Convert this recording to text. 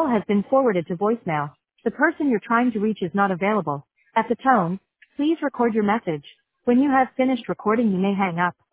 call has been forwarded to voicemail. The person you're trying to reach is not available. At the tone, please record your message. When you have finished recording, you may hang up.